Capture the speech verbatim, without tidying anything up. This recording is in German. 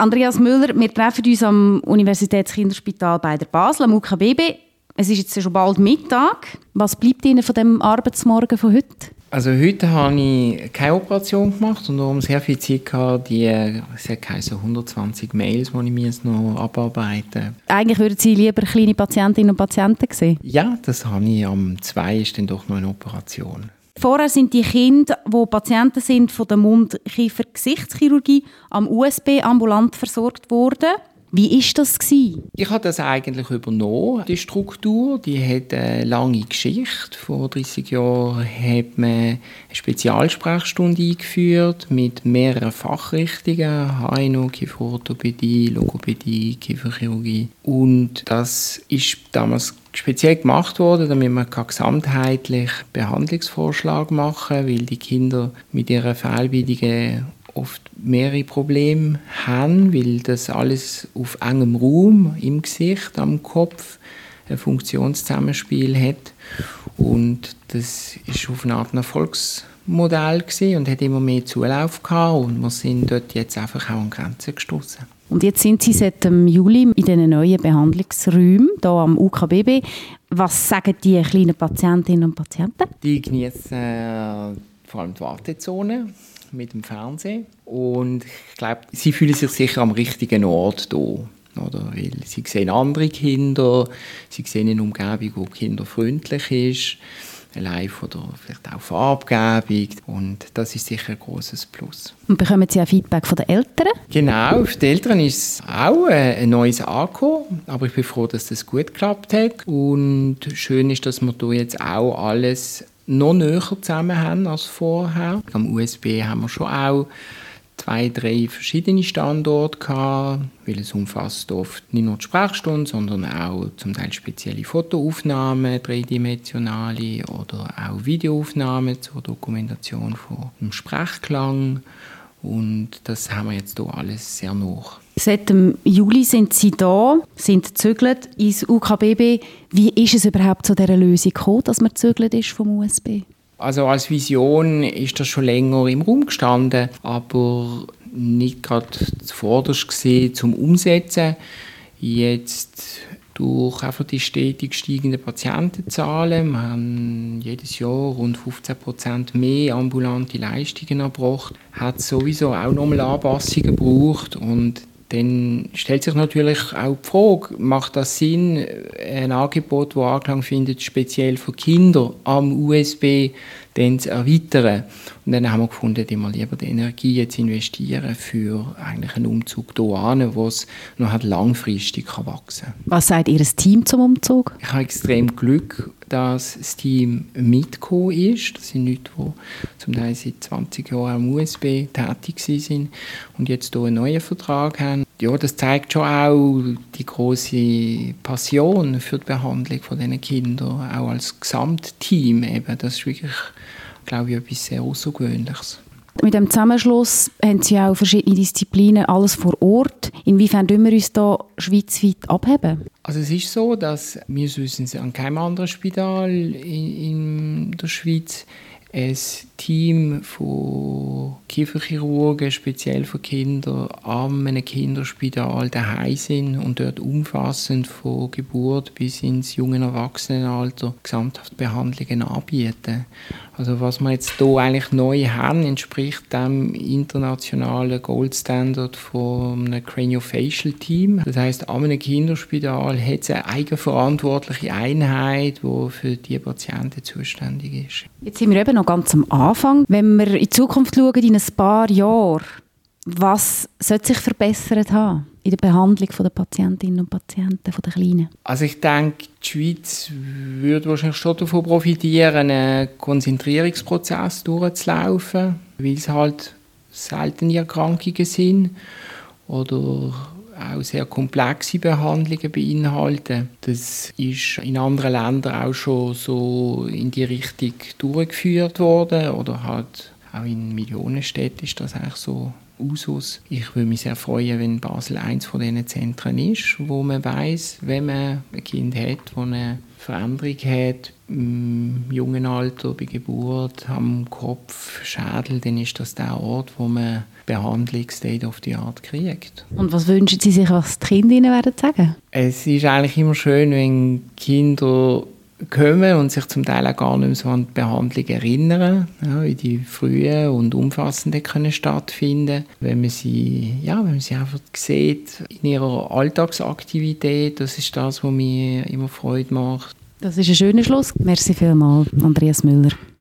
Andreas Müller, wir treffen uns am Universitätskinderspital bei der Basel, am U K B B. Es ist jetzt schon bald Mittag. Was bleibt Ihnen von dem Arbeitsmorgen von heute? Also heute habe ich keine Operation gemacht und darum sehr viel Zeit gehabt, die es hat hundertzwanzig Mails, die ich noch abarbeiten muss. Eigentlich würden Sie lieber kleine Patientinnen und Patienten sehen? Ja, das habe ich. Am zwei ist dann doch noch eine Operation. Vorher sind die Kinder, die Patienten sind von der Mund-Kiefer-Gesichtschirurgie, am U S B ambulant versorgt worden. Wie war das? Ich habe das eigentlich übernommen, die Struktur. Die hat eine lange Geschichte. Vor dreissig Jahren hat man eine Spezialsprechstunde eingeführt mit mehreren Fachrichtungen. H N O, Kieferorthopädie, Logopädie, Kieferchirurgie. Und das ist damals speziell gemacht worden, damit man gesamtheitlich Behandlungsvorschlag machen kann, weil die Kinder mit ihren Fehlbildungen oft mehrere Probleme haben, weil das alles auf engem Raum im Gesicht, am Kopf ein Funktionszusammenspiel hat. Und das ist auf eine Art ein Erfolgsmodell gewesen und hat immer mehr Zulauf gehabt und wir sind dort jetzt einfach auch an Grenzen gestoßen. Und jetzt sind Sie seit dem Juli in diesen neuen Behandlungsräumen hier am U K B B. Was sagen die kleinen Patientinnen und Patienten? Die genießen äh, vor allem die Wartezone mit dem Fernsehen. Und ich glaube, sie fühlen sich sicher am richtigen Ort hier. Oder? Weil sie sehen andere Kinder, sie sehen eine Umgebung, die kinderfreundlich ist, live oder vielleicht auch Farbgebung. Und das ist sicher ein grosses Plus. Und bekommen Sie auch Feedback von den Eltern? Genau, für die Eltern ist es auch ein neues angekommen. Aber ich bin froh, dass das gut geklappt hat. Und schön ist, dass wir hier jetzt auch alles noch näher zusammen haben als vorher. Am U S B haben wir schon auch zwei, drei verschiedene Standorte gehabt, weil es umfasst oft nicht nur die Sprechstunde, sondern auch zum Teil spezielle Fotoaufnahmen, dreidimensionale oder auch Videoaufnahmen zur Dokumentation vom Sprechklang. Und das haben wir jetzt hier alles sehr nah. Seit dem Juli sind Sie da, sind gezügelt ins U K B B. Wie ist es überhaupt zu dieser Lösung gekommen, dass man gezügelt ist vom U S B? Also als Vision ist das schon länger im Raum gestanden, aber nicht gerade zuvorderst gesehen zum Umsetzen. Jetzt durch einfach die stetig steigenden Patientenzahlen, wir haben jedes Jahr rund fünfzehn Prozent mehr ambulante Leistungen erbracht, hat es sowieso auch nochmal Anpassungen gebraucht. Und dann stellt sich natürlich auch die Frage, macht das Sinn, ein Angebot, das Anklang findet, speziell für Kinder am U S B, dann zu erweitern? Und dann haben wir gefunden, dass wir lieber die Energie jetzt investieren für eigentlich einen Umzug hierhin, wo es noch halt langfristig wachsen kann. Was sagt Ihr Team zum Umzug? Ich habe extrem Glück, dass das Team mitgekommen ist. Das sind Leute, die zum Teil seit zwanzig Jahren am U S B tätig sind und jetzt hier einen neuen Vertrag haben. Ja, das zeigt schon auch die große Passion für die Behandlung von diesen Kindern, auch als Gesamtteam. Eben. Das ist wirklich, glaube ich, etwas sehr Außergewöhnliches. Mit dem Zusammenschluss haben Sie auch verschiedene Disziplinen, alles vor Ort. Inwiefern tun wir uns da schweizweit abheben? Also es ist so, dass wir wissen an keinem anderen Spital in, in der Schweiz ein Team von Kieferchirurgen, speziell für Kinder, an einem Kinderspital daheim sind und dort umfassend von Geburt bis ins junge Erwachsenenalter gesamthaft Behandlungen anbieten. Also was wir jetzt hier eigentlich neu haben, entspricht dem internationalen Goldstandard von einem Craniofacial Team. Das heisst, an einem Kinderspital hat es eine eigenverantwortliche Einheit, die für die Patienten zuständig ist. Jetzt sind wir eben noch ganz am Anfang. Wenn wir in die Zukunft schauen, in ein paar Jahren, was sollte sich verbessert haben in der Behandlung der Patientinnen und Patienten, von den Kleinen? Also ich denke, die Schweiz würde wahrscheinlich schon davon profitieren, einen Konzentrierungsprozess durchzulaufen, weil es halt seltene Erkrankungen sind oder auch sehr komplexe Behandlungen beinhalten. Das ist in anderen Ländern auch schon so in die Richtung durchgeführt worden oder halt auch in Millionenstädten ist das eigentlich so Usus. Ich würde mich sehr freuen, wenn Basel eins von diesen Zentren ist, wo man weiss, wenn man ein Kind hat, das eine Veränderung hat, im jungen Alter, bei Geburt, am Kopf, Schädel, dann ist das der Ort, wo man Behandlung State of the Art kriegt. Und was wünschen Sie sich, was die Kinder Ihnen werden sagen? Es ist eigentlich immer schön, wenn Kinder kommen und sich zum Teil auch gar nicht mehr so an die Behandlung erinnern, ja, wie die frühen und umfassenden können stattfinden. Wenn man sie, ja, wenn man sie einfach sieht in ihrer Alltagsaktivität, das ist das, was mir immer Freude macht. Das ist ein schöner Schluss. Merci vielmals, Andreas Müller.